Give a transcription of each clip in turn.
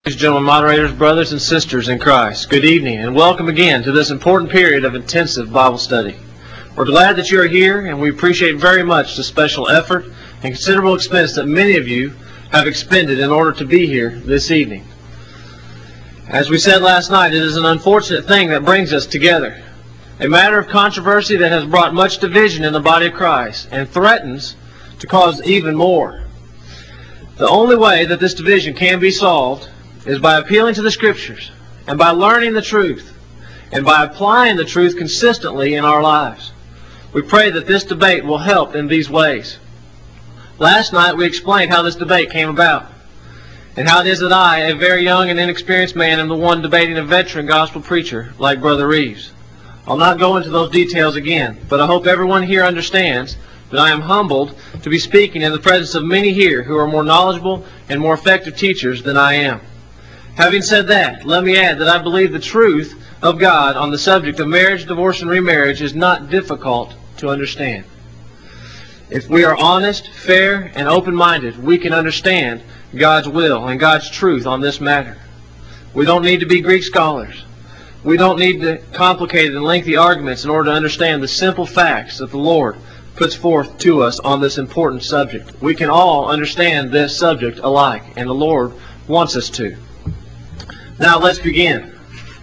Ladies and gentlemen, moderators, brothers and sisters in Christ, good evening and welcome again to this important period of intensive Bible study. We're glad that you are here and we appreciate very much the special effort and considerable expense that many of you have expended in order to be here this evening. As we said last night, it is an unfortunate thing that brings us together, a matter of controversy that has brought much division in the body of Christ and threatens to cause even more. The only way that this division can be solved is by appealing to the Scriptures, and by learning the truth, and by applying the truth consistently in our lives. We pray that this debate will help in these ways. Last night we explained how this debate came about, and how it is that I, a very young and inexperienced man, am the one debating a veteran gospel preacher like Brother Reeves. I'll not go into those details again, but I hope everyone here understands that I am humbled to be speaking in the presence of many here who are more knowledgeable and more effective teachers than I am. Having said that, let me add that I believe the truth of God on the subject of marriage, divorce, and remarriage is not difficult to understand. If we are honest, fair, and open-minded, we can understand God's will and God's truth on this matter. We don't need to be Greek scholars. We don't need the complicated and lengthy arguments in order to understand the simple facts that the Lord puts forth to us on this important subject. We can all understand this subject alike, and the Lord wants us to. Now let's begin.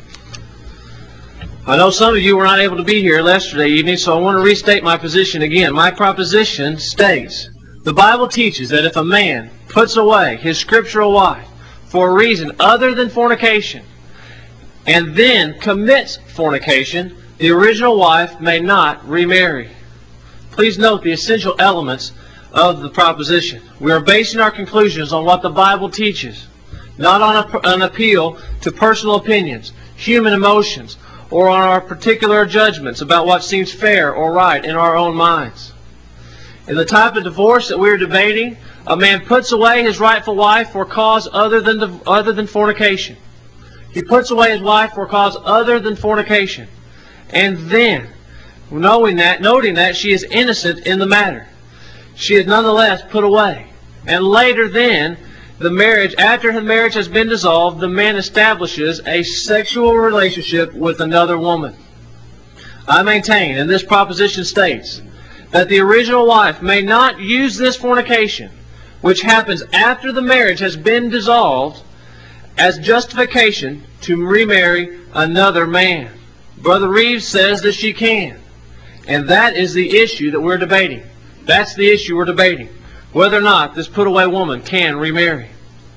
I know some of you were not able to be here yesterday evening, so I want to restate my position again. My proposition states, the Bible teaches that if a man puts away his scriptural wife for a reason other than fornication, and then commits fornication, the original wife may not remarry. Please note the essential elements of the proposition. We are basing our conclusions on what the Bible teaches, not on an appeal to personal opinions, human emotions, or on our particular judgments about what seems fair or right in our own minds. In the type of divorce that we are debating, a man puts away his rightful wife for a cause other than fornication. He puts away his wife for a cause other than fornication. And then, noting that she is innocent in the matter, she is nonetheless put away. And later then, after her marriage has been dissolved, the man establishes a sexual relationship with another woman. I maintain, and this proposition states, that the original wife may not use this fornication, which happens after the marriage has been dissolved, as justification to remarry another man. Brother Reeves says that she can. And that is the issue that we're debating. That's the issue we're debating. Whether or not this put-away woman can remarry.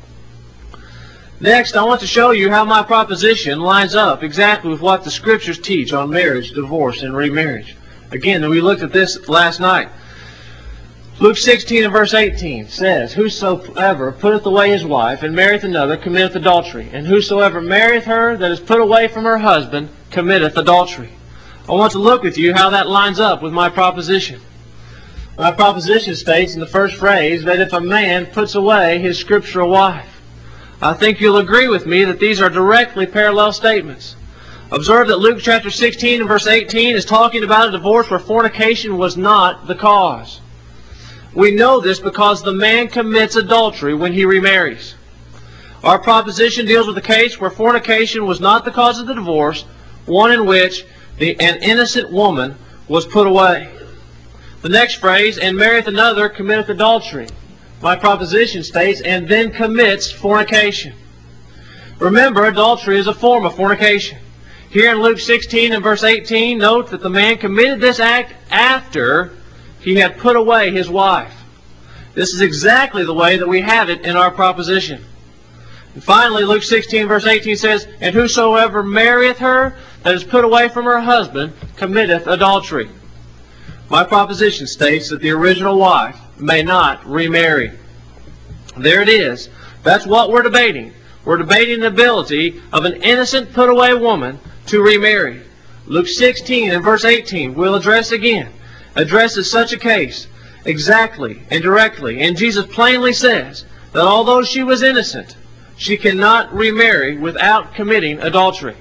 Next, I want to show you how my proposition lines up exactly with what the Scriptures teach on marriage, divorce, and remarriage. Again, we looked at this last night. Luke 16 and verse 18 says, Whosoever putteth away his wife, and marrieth another, committeth adultery. And whosoever marrieth her that is put away from her husband, committeth adultery. I want to look with you how that lines up with my proposition. My proposition states in the first phrase that if a man puts away his scriptural wife, I think you'll agree with me that these are directly parallel statements. Observe that Luke chapter 16 and verse 18 is talking about a divorce where fornication was not the cause. We know this because the man commits adultery when he remarries. Our proposition deals with a case where fornication was not the cause of the divorce, one in which an innocent woman was put away. The next phrase, and marrieth another, committeth adultery. My proposition states, and then commits fornication. Remember, adultery is a form of fornication. Here in Luke 16 and verse 18, note that the man committed this act after he had put away his wife. This is exactly the way that we have it in our proposition. And finally, Luke 16 verse 18 says, And whosoever marrieth her that is put away from her husband committeth adultery. My proposition states that the original wife may not remarry. There it is. That's what we're debating. We're debating the ability of an innocent put-away woman to remarry. Luke 16 and verse 18, we'll address again, addresses such a case exactly and directly. And Jesus plainly says that although she was innocent, she cannot remarry without committing adultery.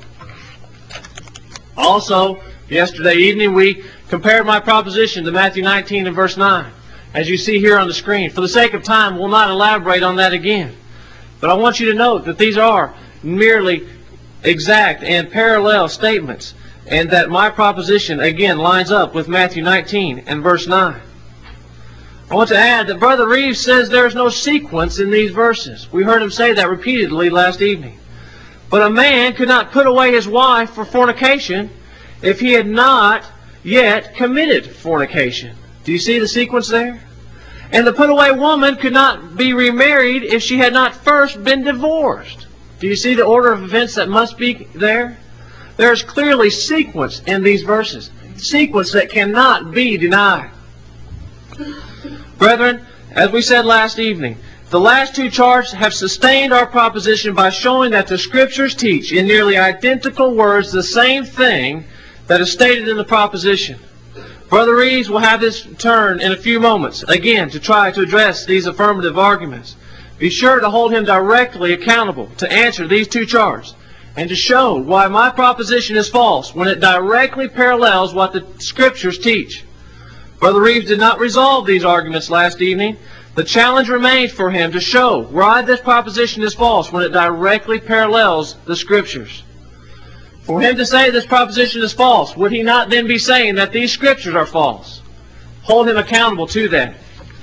Also, yesterday evening we compared my proposition to Matthew 19 and verse 9, as you see here on the screen. For the sake of time, we'll not elaborate on that again. But I want you to note that these are merely exact and parallel statements, and that my proposition, again, lines up with Matthew 19 and verse 9. I want to add that Brother Reeves says there is no sequence in these verses. We heard him say that repeatedly last evening. But a man could not put away his wife for fornication if he had not yet committed fornication. Do you see the sequence there? And the put away woman could not be remarried if she had not first been divorced. Do you see the order of events that must be there? There is clearly sequence in these verses. Sequence that cannot be denied. Brethren, as we said last evening, the last two charts have sustained our proposition by showing that the Scriptures teach in nearly identical words the same thing that is stated in the proposition. Brother Reeves will have his turn in a few moments, again, to try to address these affirmative arguments. Be sure to hold him directly accountable to answer these two charts and to show why my proposition is false when it directly parallels what the Scriptures teach. Brother Reeves did not resolve these arguments last evening. The challenge remains for him to show why this proposition is false when it directly parallels the Scriptures. For him to say this proposition is false, would he not then be saying that these Scriptures are false? Hold him accountable to that.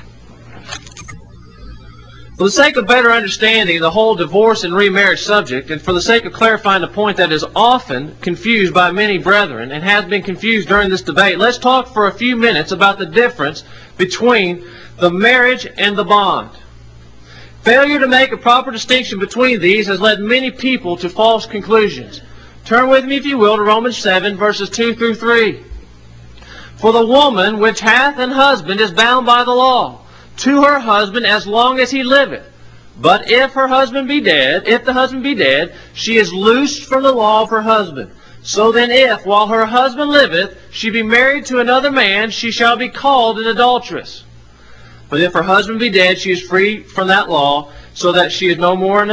For the sake of better understanding the whole divorce and remarriage subject, and for the sake of clarifying the point that is often confused by many brethren and has been confused during this debate, let's talk for a few minutes about the difference between the marriage and the bond. Failure to make a proper distinction between these has led many people to false conclusions. Turn with me, if you will, to Romans 7, verses 2 through 3. For the woman which hath an husband is bound by the law to her husband as long as he liveth. But if the husband be dead, she is loosed from the law of her husband. So then if, while her husband liveth, she be married to another man, she shall be called an adulteress. But if her husband be dead, she is free from that law, so that she is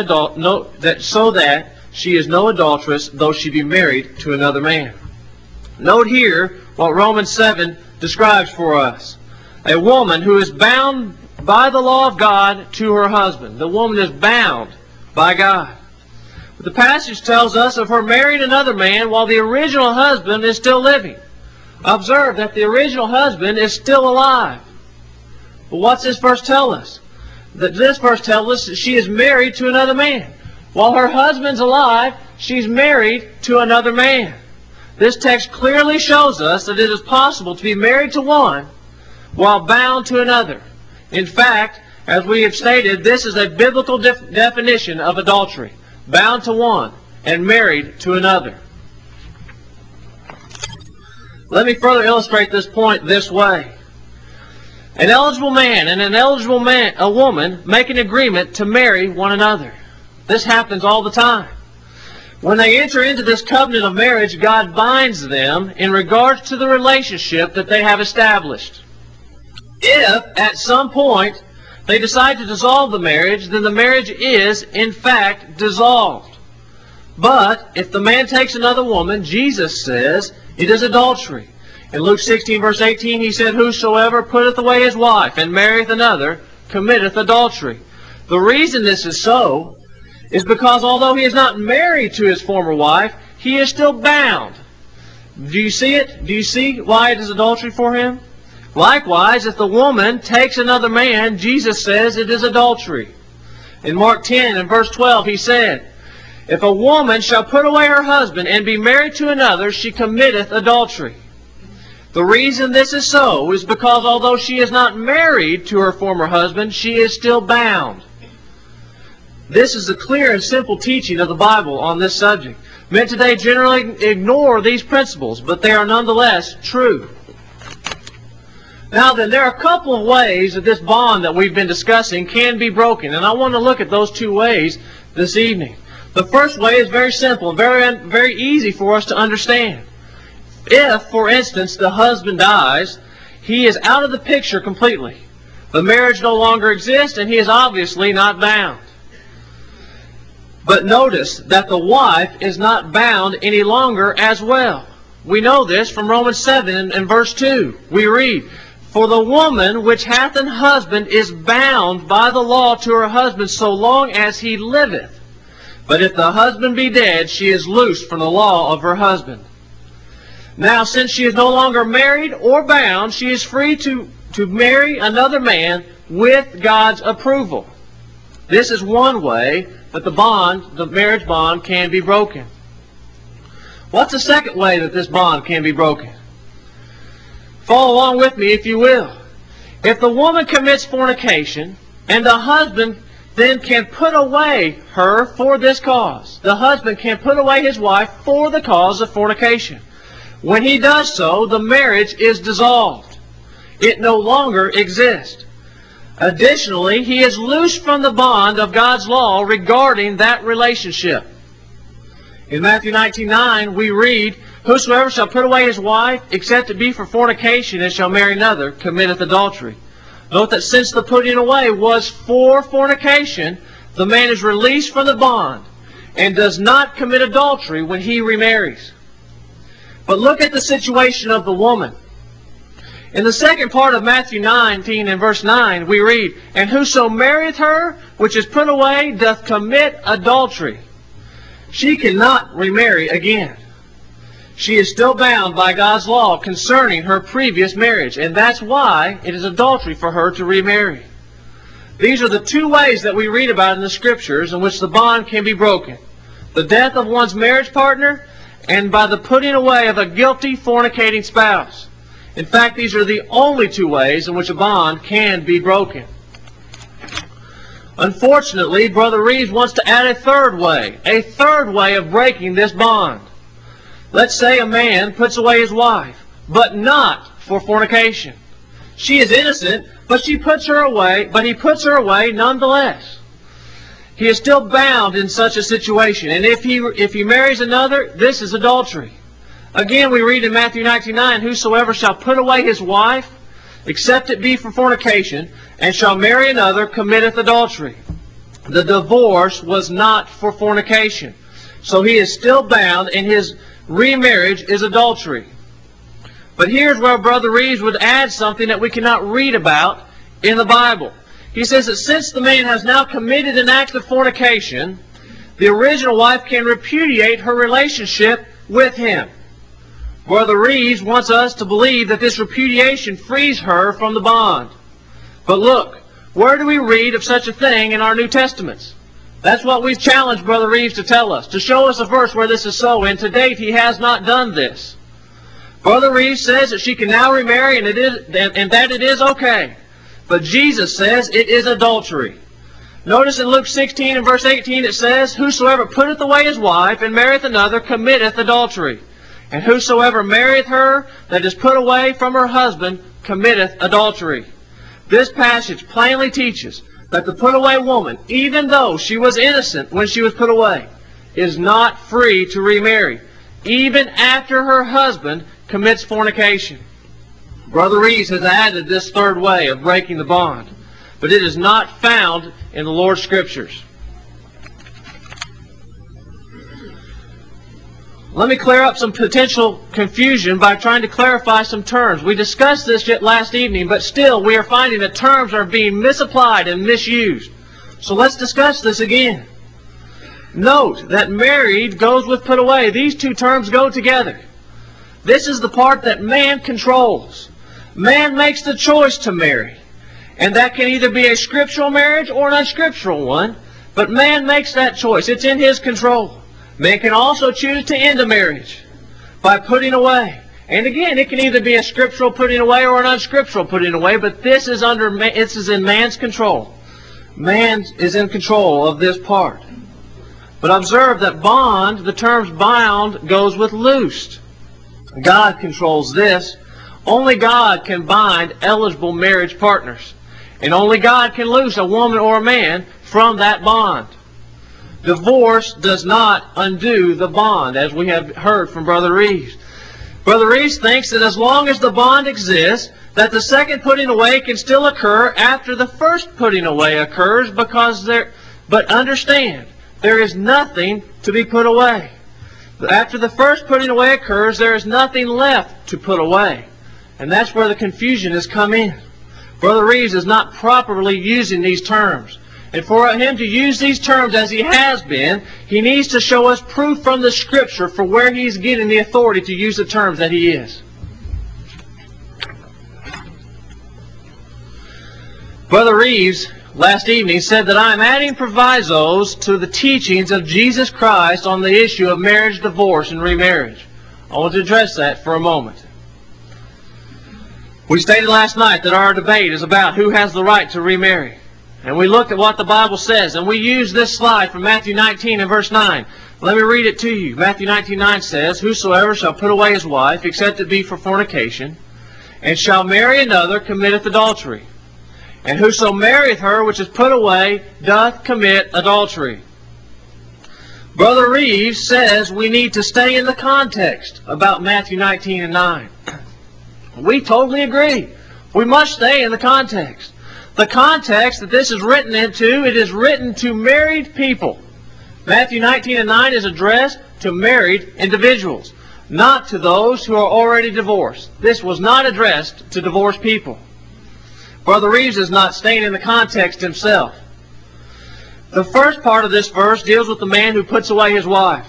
she is no adulteress, though she be married to another man. Note here what Romans 7 describes for us. A woman who is bound by the law of God to her husband. The woman is bound by God. But the passage tells us of her marrying another man while the original husband is still living. Observe that the original husband is still alive. But what's this verse tell us? This verse tells us that she is married to another man. While her husband's alive, she's married to another man. This text clearly shows us that it is possible to be married to one while bound to another. In fact, as we have stated, this is a biblical definition of adultery. Bound to one and married to another. Let me further illustrate this point this way. An eligible man and a woman make an agreement to marry one another. This happens all the time. When they enter into this covenant of marriage, God binds them in regards to the relationship that they have established. If, at some point, they decide to dissolve the marriage, then the marriage is, in fact, dissolved. But, if the man takes another woman, Jesus says, it is adultery. In Luke 16, verse 18, he said, Whosoever putteth away his wife, and marrieth another, committeth adultery. The reason this is so is because although he is not married to his former wife, he is still bound. Do you see it? Do you see why it is adultery for him? Likewise, if the woman takes another man, Jesus says it is adultery. In Mark 10 and verse 12, he said, If a woman shall put away her husband and be married to another, she committeth adultery. The reason this is so is because although she is not married to her former husband, she is still bound. This is the clear and simple teaching of the Bible on this subject. Men today generally ignore these principles, but they are nonetheless true. Now then, there are a couple of ways that this bond that we've been discussing can be broken, and I want to look at those two ways this evening. The first way is very simple and very easy for us to understand. If, for instance, the husband dies, he is out of the picture completely. The marriage no longer exists, and he is obviously not bound. But notice that the wife is not bound any longer as well. We know this from Romans 7 and verse 2. We read, For the woman which hath an husband is bound by the law to her husband so long as he liveth. But if the husband be dead, she is loosed from the law of her husband. Now, since she is no longer married or bound, she is free to marry another man with God's approval. This is one way that the marriage bond, can be broken. What's the second way that this bond can be broken? Follow along with me if you will. If the woman commits fornication and the husband then can put away her for this cause, the husband can put away his wife for the cause of fornication. When he does so, the marriage is dissolved. It no longer exists. Additionally, he is loosed from the bond of God's law regarding that relationship. In Matthew 19:9, we read, Whosoever shall put away his wife, except it be for fornication, and shall marry another, committeth adultery. Note that since the putting away was for fornication, the man is released from the bond and does not commit adultery when he remarries. But look at the situation of the woman. In the second part of Matthew 19 and verse 9, we read, And whoso marrieth her, which is put away, doth commit adultery. She cannot remarry again. She is still bound by God's law concerning her previous marriage, and that's why it is adultery for her to remarry. These are the two ways that we read about in the Scriptures in which the bond can be broken. The death of one's marriage partner, and by the putting away of a guilty fornicating spouse. In fact, these are the only two ways in which a bond can be broken. Unfortunately, Brother Reeves wants to add a third way of breaking this bond. Let's say a man puts away his wife, but not for fornication. She is innocent, but he puts her away nonetheless. He is still bound in such a situation, and if he marries another, this is adultery. Again, we read in Matthew 19:9, Whosoever shall put away his wife, except it be for fornication, and shall marry another, committeth adultery. The divorce was not for fornication, so he is still bound, and his remarriage is adultery. But here's where Brother Reeves would add something that we cannot read about in the Bible. He says that since the man has now committed an act of fornication, the original wife can repudiate her relationship with him. Brother Reeves wants us to believe that this repudiation frees her from the bond. But look, where do we read of such a thing in our New Testaments? That's what we've challenged Brother Reeves to tell us, to show us a verse where this is so, and to date he has not done this. Brother Reeves says that she can now remarry and that it is okay. But Jesus says it is adultery. Notice in Luke 16 and verse 18 it says, Whosoever putteth away his wife and marrieth another committeth adultery. And whosoever marrieth her that is put away from her husband committeth adultery. This passage plainly teaches that the put away woman, even though she was innocent when she was put away, is not free to remarry, even after her husband commits fornication. Brother Reeves has added this third way of breaking the bond, but it is not found in the Lord's Scriptures. Let me clear up some potential confusion by trying to clarify some terms. We discussed this yet last evening, but still we are finding that terms are being misapplied and misused. So let's discuss this again. Note that married goes with put away. These two terms go together. This is the part that man controls. Man makes the choice to marry. And that can either be a scriptural marriage or an unscriptural one, but man makes that choice. It's in his control. Man can also choose to end a marriage by putting away. And again, it can either be a scriptural putting away or an unscriptural putting away, but this is in man's control. Man is in control of this part. But observe that bond, the term bound, goes with loosed. God controls this. Only God can bind eligible marriage partners. And only God can loose a woman or a man from that bond. Divorce does not undo the bond, as we have heard from Brother Reeves. Brother Reeves thinks that as long as the bond exists, that the second putting away can still occur after the first putting away occurs, but understand, there is nothing to be put away. After the first putting away occurs, there is nothing left to put away. And that's where the confusion has come in. Brother Reeves is not properly using these terms. And for him to use these terms as he has been, he needs to show us proof from the Scripture for where he's getting the authority to use the terms that he is. Brother Reeves, last evening, said that I'm adding provisos to the teachings of Jesus Christ on the issue of marriage, divorce, and remarriage. I want to address that for a moment. We stated last night that our debate is about who has the right to remarry. And we looked at what the Bible says, and we used this slide from Matthew 19 and verse 9. Let me read it to you. Matthew 19:9 says, "Whosoever shall put away his wife, except it be for fornication, and shall marry another, committeth adultery. And whoso marrieth her which is put away, doth commit adultery." Brother Reeves says we need to stay in the context about Matthew 19 and 9. We totally agree. We must stay in the context. The context that this is written into, it is written to married people. Matthew 19 and 9 is addressed to married individuals, not to those who are already divorced. This was not addressed to divorced people. Brother Reeves is not staying in the context himself. The first part of this verse deals with the man who puts away his wife.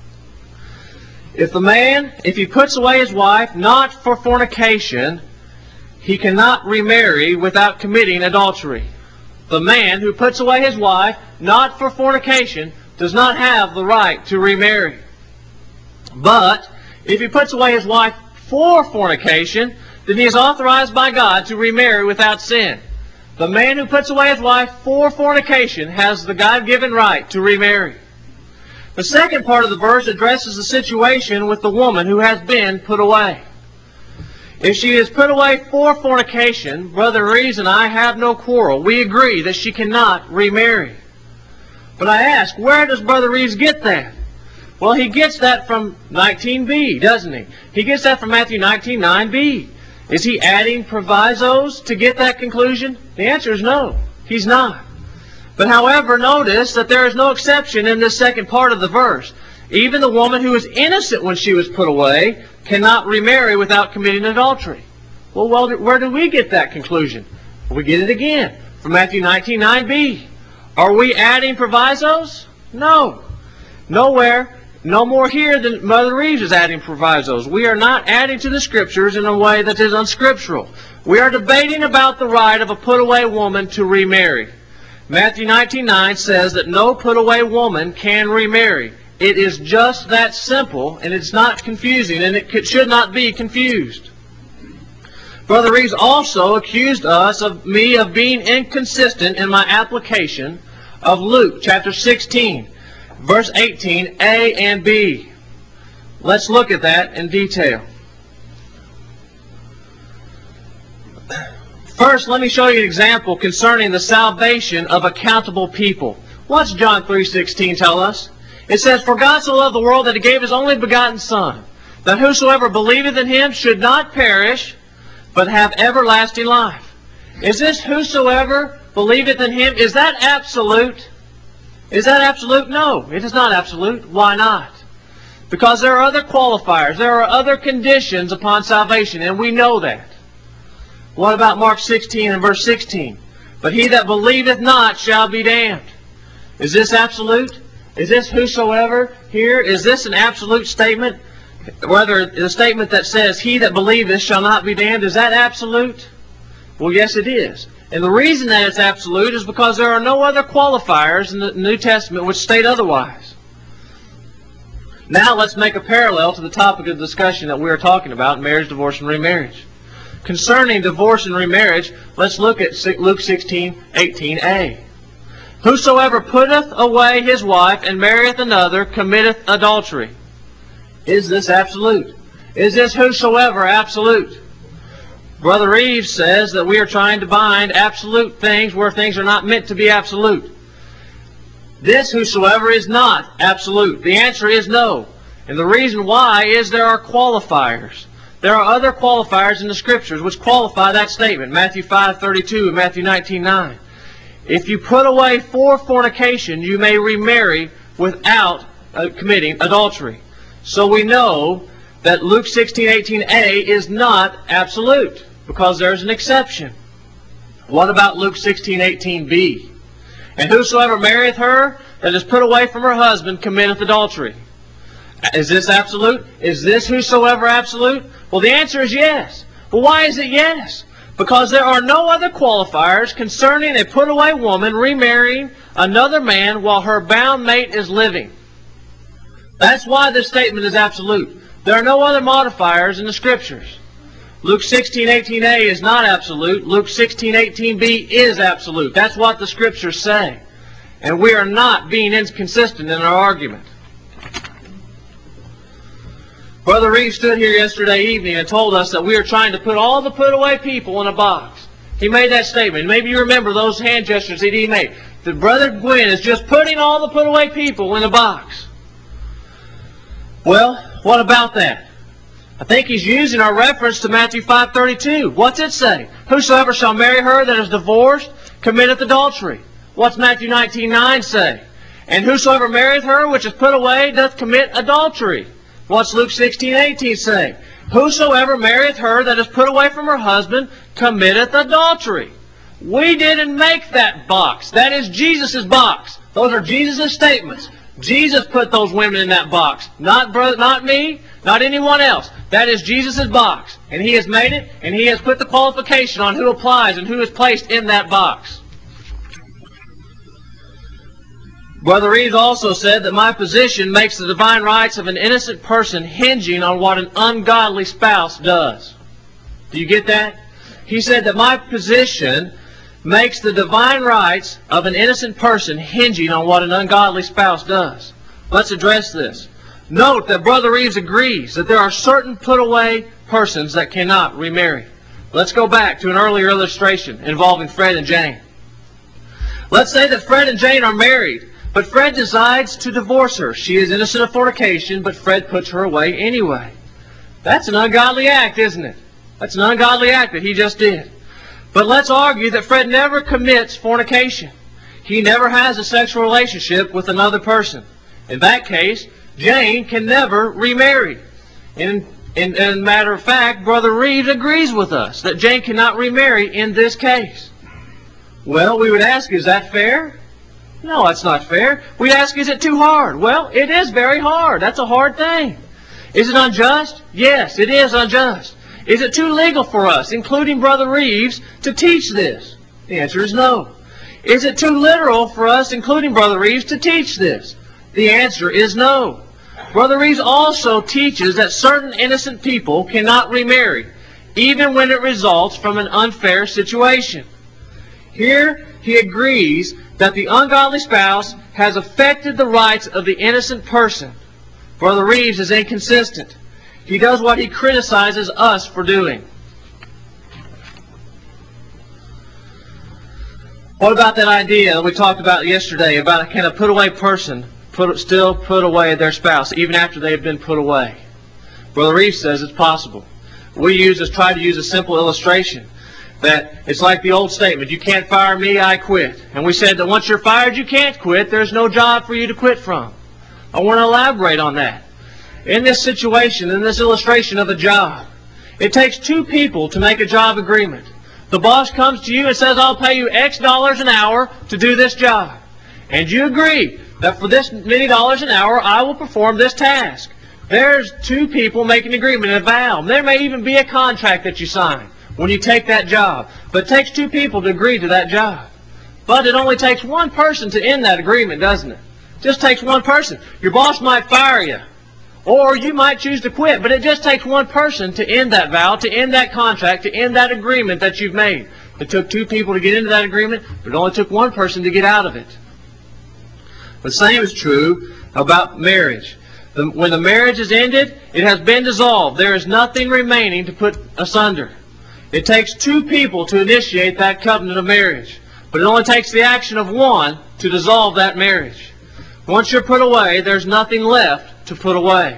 If he puts away his wife not for fornication, he cannot remarry without committing adultery. The man who puts away his wife not for fornication does not have the right to remarry. But if he puts away his wife for fornication, then he is authorized by God to remarry without sin. The man who puts away his wife for fornication has the God-given right to remarry. The second part of the verse addresses the situation with the woman who has been put away. If she is put away for fornication, Brother Reeves and I have no quarrel. We agree that she cannot remarry. But I ask, where does Brother Reeves get that? Well, he gets that from 19b, doesn't he? He gets that from Matthew 19:9b. Is he adding provisos to get that conclusion? The answer is no, he's not. But however, notice that there is no exception in this second part of the verse. Even the woman who was innocent when she was put away cannot remarry without committing adultery. Well, where do we get that conclusion? We get it again from Matthew 19:9b. Are we adding provisos? No. Nowhere. No more here than Mother Reeves is adding provisos. We are not adding to the Scriptures in a way that is unscriptural. We are debating about the right of a put-away woman to remarry. Matthew 19:9 says that no put-away woman can remarry. It is just that simple, and it's not confusing, and it should not be confused. Brother Reeves also accused me of being inconsistent in my application of Luke chapter 16, verse 18, A and B. Let's look at that in detail. First, let me show you an example concerning the salvation of accountable people. What's John 3:16 tell us? It says, "For God so loved the world that He gave His only begotten Son, that whosoever believeth in Him should not perish, but have everlasting life." Is this whosoever believeth in Him, is that absolute? Is that absolute? No, it is not absolute. Why not? Because there are other qualifiers. There are other conditions upon salvation, and we know that. What about Mark 16 and verse 16? "But he that believeth not shall be damned." Is this absolute? Is this whosoever here? Is this an absolute statement? Whether the statement that says, "He that believeth shall not be damned," is that absolute? Well, yes, it is. And the reason that it's absolute is because there are no other qualifiers in the New Testament which state otherwise. Now let's make a parallel to the topic of discussion that we are talking about, marriage, divorce, and remarriage. Concerning divorce and remarriage, let's look at Luke 16:18a. "Whosoever putteth away his wife and marrieth another committeth adultery." Is this absolute? Is this whosoever absolute? Brother Reeves says that we are trying to bind absolute things where things are not meant to be absolute. This whosoever is not absolute. The answer is no. And the reason why is there are qualifiers. There are other qualifiers in the Scriptures which qualify that statement. Matthew 5:32 and Matthew 19:9. If you put away for fornication, you may remarry without committing adultery. So we know that Luke 16:18a is not absolute, because there's an exception. What about Luke 16:18b? And whosoever marrieth her that is put away from her husband committeth adultery. Is this absolute? Is this whosoever absolute? Well, the answer is yes. Well, why is it yes? Because there are no other qualifiers concerning a put away woman remarrying another man while her bound mate is living. That's why this statement is absolute. There are no other modifiers in the Scriptures. Luke 16:18a is not absolute. Luke 16:18b is absolute. That's what the Scriptures say. And we are not being inconsistent in our argument. Brother Reeves stood here yesterday evening and told us that we are trying to put all the put-away people in a box. He made that statement. Maybe you remember those hand gestures that he made. That Brother Gwynn is just putting all the put-away people in a box. Well, what about that? I think he's using our reference to Matthew 5:32. What's it say? Whosoever shall marry her that is divorced committeth adultery. What's Matthew 19:9 say? And whosoever marrieth her which is put away doth commit adultery. What's Luke 16:18 say? Whosoever marrieth her that is put away from her husband committeth adultery. We didn't make that box. That is Jesus' box. Those are Jesus' statements. Jesus put those women in that box. Not me, not anyone else. That is Jesus' box. And He has made it, and He has put the qualification on who applies and who is placed in that box. Brother Reeves also said that my position makes the divine rights of an innocent person hinging on what an ungodly spouse does. Do you get that? He said that my position makes the divine rights of an innocent person hinging on what an ungodly spouse does. Let's address this. Note that Brother Reeves agrees that there are certain put-away persons that cannot remarry. Let's go back to an earlier illustration involving Fred and Jane. Let's say that Fred and Jane are married, but Fred decides to divorce her. She is innocent of fornication, but Fred puts her away anyway. That's an ungodly act, isn't it? That's an ungodly act that he just did. But let's argue that Fred never commits fornication. He never has a sexual relationship with another person. In that case, Jane can never remarry. In matter of fact, Brother Reeves agrees with us that Jane cannot remarry in this case. Well, we would ask, is that fair? No, that's not fair. We'd ask, is it too hard? Well, it is very hard. That's a hard thing. Is it unjust? Yes, it is unjust. Is it too legal for us, including Brother Reeves, to teach this? The answer is no. Is it too literal for us, including Brother Reeves, to teach this? The answer is no. Brother Reeves also teaches that certain innocent people cannot remarry, even when it results from an unfair situation. Here he agrees that the ungodly spouse has affected the rights of the innocent person. Brother Reeves is inconsistent. He does what he criticizes us for doing. What about that idea we talked about yesterday about can a put-away person still put away their spouse even after they have been put away? Brother Reeves says it's possible. We try to use a simple illustration that it's like the old statement, you can't fire me, I quit. And we said that once you're fired, you can't quit. There's no job for you to quit from. I want to elaborate on that. In this situation, in this illustration of a job, it takes two people to make a job agreement. The boss comes to you and says, I'll pay you X dollars an hour to do this job. And you agree that for this many dollars an hour, I will perform this task. There's two people making an agreement, a vow. There may even be a contract that you sign when you take that job. But it takes two people to agree to that job. But it only takes one person to end that agreement, doesn't it? It just takes one person. Your boss might fire you. Or you might choose to quit, but it just takes one person to end that vow, to end that contract, to end that agreement that you've made. It took two people to get into that agreement, but it only took one person to get out of it. The same is true about marriage. When the marriage is ended, it has been dissolved. There is nothing remaining to put asunder. It takes two people to initiate that covenant of marriage, but it only takes the action of one to dissolve that marriage. Once you're put away, there's nothing left to put away.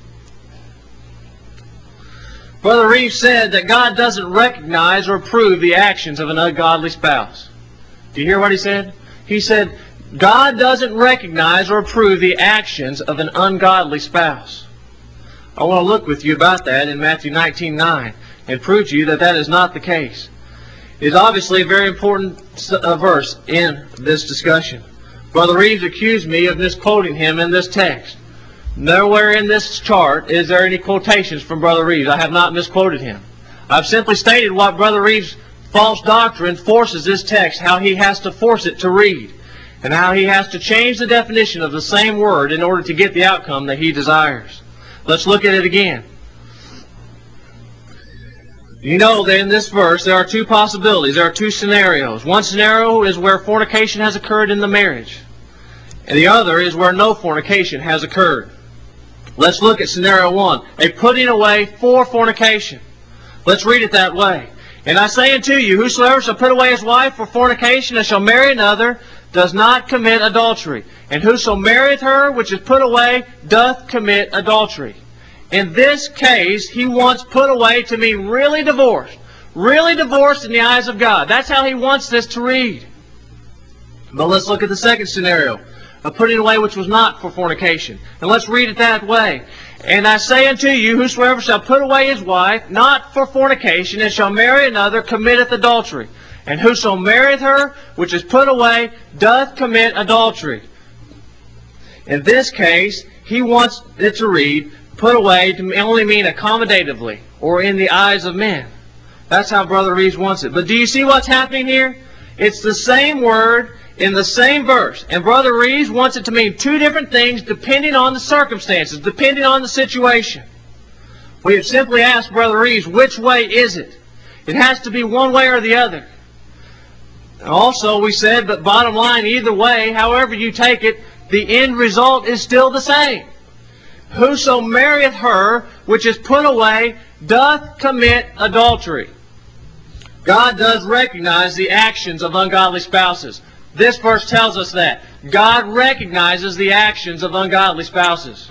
Brother Reeves said that God doesn't recognize or approve the actions of an ungodly spouse. Do you hear what he said? He said, God doesn't recognize or approve the actions of an ungodly spouse. I want to look with you about that in Matthew 19:9 and prove to you that that is not the case. It's obviously a very important verse in this discussion. Brother Reeves accused me of misquoting him in this text. Nowhere in this chart is there any quotations from Brother Reeves. I have not misquoted him. I've simply stated what Brother Reeves' false doctrine forces this text, how he has to force it to read, and how he has to change the definition of the same word in order to get the outcome that he desires. Let's look at it again. You know that in this verse there are two possibilities, there are two scenarios. One scenario is where fornication has occurred in the marriage, and the other is where no fornication has occurred. Let's look at scenario one, a putting away for fornication. Let's read it that way. And I say unto you, whosoever shall put away his wife for fornication and shall marry another does not commit adultery. And whoso marrieth her which is put away doth commit adultery. In this case, he wants put away to mean really divorced. Really divorced in the eyes of God. That's how he wants this to read. But let's look at the second scenario, a putting away which was not for fornication. And let's read it that way. And I say unto you, whosoever shall put away his wife, not for fornication, and shall marry another, committeth adultery. And whoso marrieth her, which is put away, doth commit adultery. In this case, he wants it to read, put away to only mean accommodatively, or in the eyes of men. That's how Brother Reeves wants it. But do you see what's happening here? It's the same word in the same verse. And Brother Reeves wants it to mean two different things depending on the circumstances, depending on the situation. We have simply asked Brother Reeves, which way is it? It has to be one way or the other. Also, we said, but bottom line, either way, however you take it, the end result is still the same. Whoso marrieth her, which is put away, doth commit adultery. God does recognize the actions of ungodly spouses. This verse tells us that. God recognizes the actions of ungodly spouses.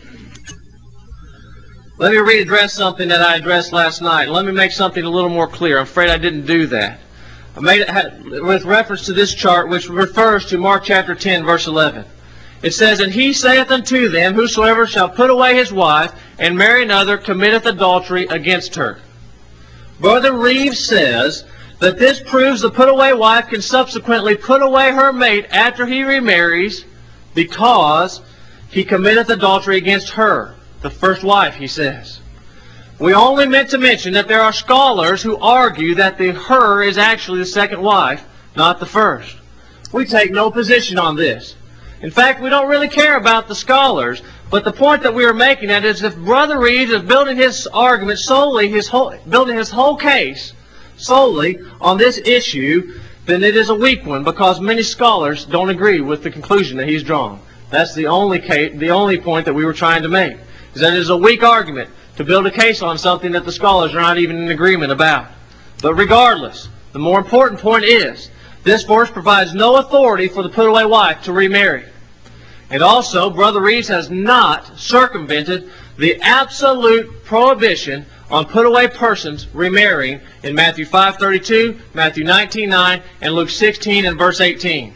Let me readdress something that I addressed last night. Let me make something a little more clear. I'm afraid I didn't do that. I made it with reference to this chart, which refers to Mark chapter 10, verse 11. It says, And he saith unto them, Whosoever shall put away his wife, and marry another, committeth adultery against her. Brother Reeves says that this proves the put-away wife can subsequently put away her mate after he remarries because he committeth adultery against her, the first wife, he says. We only meant to mention that there are scholars who argue that the her is actually the second wife, not the first. We take no position on this. In fact, we don't really care about the scholars, but the point that we are making at is if Brother Reeves is building his argument solely, building his whole case solely on this issue, then it is a weak one because many scholars don't agree with the conclusion that he's drawn. That's the only point that we were trying to make, is that it is a weak argument to build a case on something that the scholars are not even in agreement about. But regardless, the more important point is, this verse provides no authority for the put-away wife to remarry. And also, Brother Reeves has not circumvented the absolute prohibition on put-away persons remarrying in Matthew 5:32, Matthew 19:9, and Luke 16 and verse 18.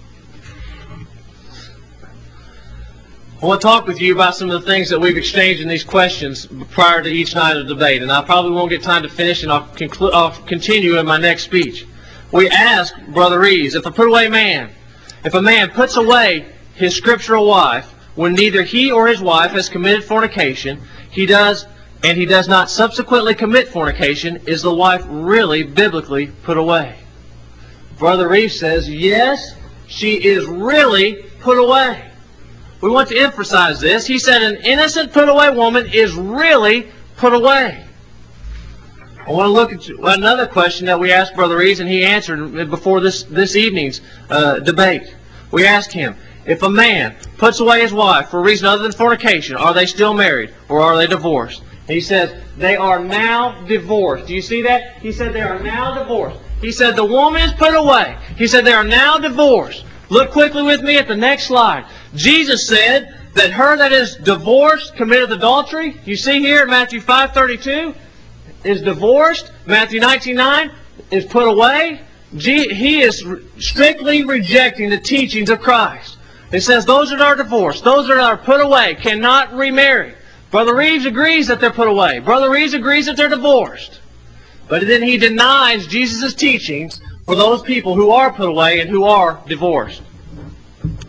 I want to talk with you about some of the things that we've exchanged in these questions prior to each night of debate. And I probably won't get time to finish, and I'll continue in my next speech. We asked Brother Reeves, if a man puts away his scriptural wife when neither he or his wife has committed fornication, he does not subsequently commit fornication, is the wife really biblically put away? Brother Reeves says, yes, she is really put away. We want to emphasize this. He said an innocent put-away woman is really put away. I want to look at another question that we asked Brother Reeves, and he answered before this evening's debate. We asked him, if a man puts away his wife for a reason other than fornication, are they still married or are they divorced? And he says, they are now divorced. Do you see that? He said they are now divorced. He said the woman is put away. He said they are now divorced. Look quickly with me at the next slide. Jesus said that her that is divorced committed adultery. You see here in Matthew 5:32 is divorced. Matthew 19:9 is put away. He is strictly rejecting the teachings of Christ. It says those that are divorced, those that are put away, cannot remarry. Brother Reeves agrees that they're put away. Brother Reeves agrees that they're divorced. But then he denies Jesus' teachings for those people who are put away and who are divorced.